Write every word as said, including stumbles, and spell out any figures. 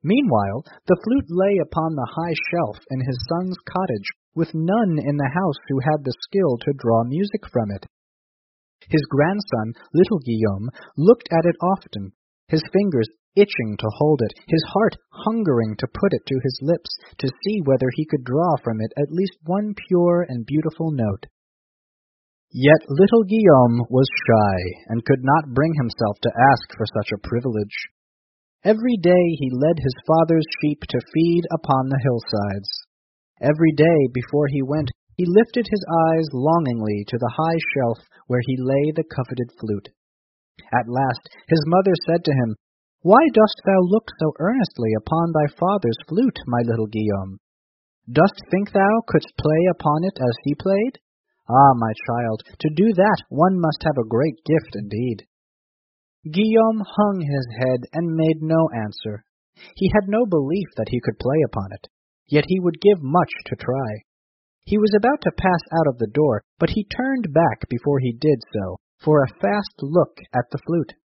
Meanwhile, the flute lay upon the high shelf in his son's cottage, with none in the house who had the skill to draw music from it. His grandson, little Guillaume, looked at it often, his fingers itching to hold it, his heart hungering to put it to his lips, to see whether he could draw from it at least one pure and beautiful note. Yet little Guillaume was shy, and could not bring himself to ask for such a privilege. Every day he led his father's sheep to feed upon the hillsides. Every day before he went, he lifted his eyes longingly to the high shelf where he lay the coveted flute. At last his mother said to him, "Why dost thou look so earnestly upon thy father's flute, my little Guillaume? Dost think thou couldst play upon it as he played? Ah, my child, to do that one must have a great gift indeed." Guillaume hung his head and made no answer. He had no belief that he could play upon it, yet he would give much to try. He was about to pass out of the door, but he turned back before he did so, for a fast look at the flute.